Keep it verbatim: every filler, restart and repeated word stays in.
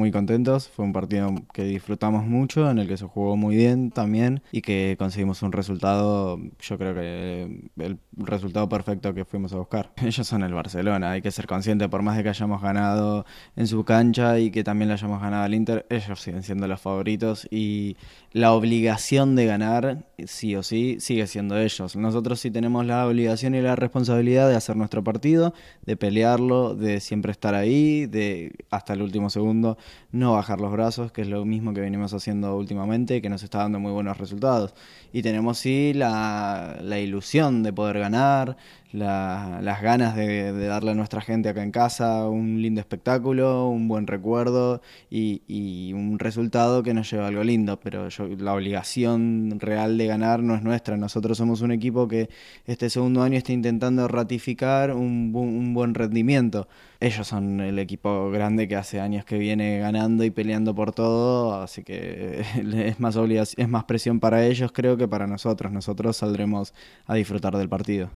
muy contentos. Fue un partido que disfrutamos mucho, en el que se jugó muy bien también y que conseguimos un resultado, yo creo que el resultado perfecto que fuimos a buscar. Ellos son el Barcelona, hay que ser consciente, por más de que hayamos ganado en su cancha y que también le hayamos ganado al Inter, ellos siguen siendo los favoritos y la obligación de ganar, sí o sí, sigue siendo ellos. Nosotros sí tenemos la obligación y la responsabilidad de hacer nuestro partido, de pelearlo, de siempre estar ahí, de hasta el último segundo no bajar los brazos, que es lo mismo que venimos haciendo últimamente, que nos está dando muy buenos resultados. Y tenemos sí la, la ilusión de poder ganar, la, las ganas de, de darle a nuestra gente acá en casa un lindo espectáculo, un buen recuerdo y, y un resultado que nos lleve a algo lindo, pero yo, la obligación real de ganar no es nuestra. Nosotros somos un equipo que este segundo año está intentando ratificar un, bu- un buen rendimiento. Ellos son el equipo grande que hace años que viene ganando y peleando por todo, así que es más obligación, es más presión para ellos creo que para nosotros. Nosotros saldremos a disfrutar del partido.